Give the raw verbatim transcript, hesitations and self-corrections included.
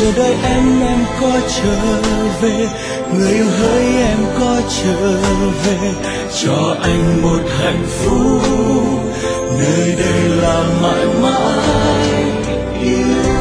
chờ đợi em em có trở về, người yêu hỡi em có trở về, cho anh một hạnh phúc nơi đây là mãi mãi yêu.